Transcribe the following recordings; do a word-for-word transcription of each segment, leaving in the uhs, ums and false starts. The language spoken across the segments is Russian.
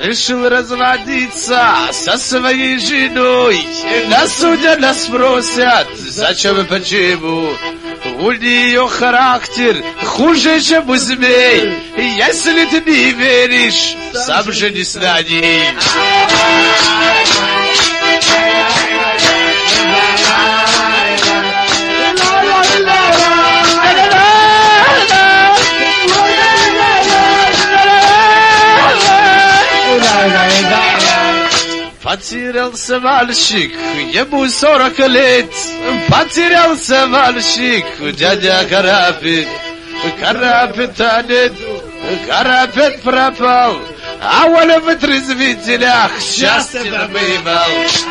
решил разводиться со своей женой. На суде нас спросят, зачем и почему. У нее характер хуже, чем у змей. Если ты не веришь, сам женись на ней. Потерялся мальчик, ему сорок лет. Потерялся мальчик, дядя Карапет. Карапет тонет, Карапет пропал, а он в отрезвителях счастье набывал.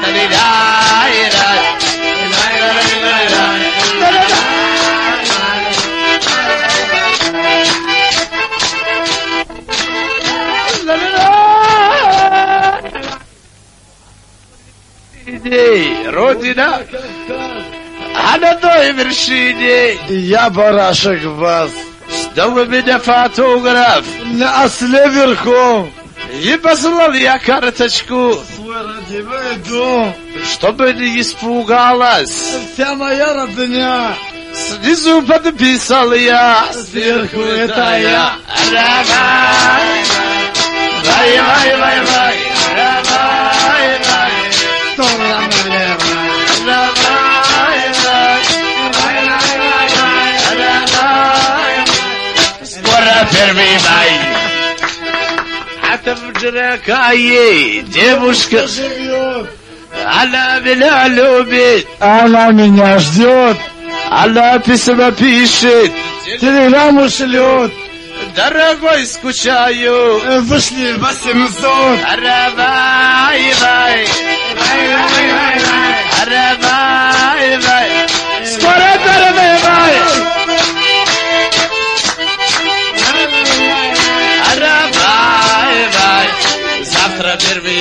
Родина, а на той вершине я барашек вас. Ждал у меня фотограф на осле верхом. И послал я карточку, свой родимый дом, чтобы не испугалась вся моя родня. Снизу подписал я, сверху это я. Давай, вай, вай, вай, вай, давай, вай. Скоро первый май. А там в Джаракае девушка живет. Она меня любит. Она меня ждет. Она письма пишет. Телеграмму шлет. Дорогой, скучаю. Вышли восемьсот. Давай, вай. Давай, вай. Скоро первый май. Давай, вай. Завтра первый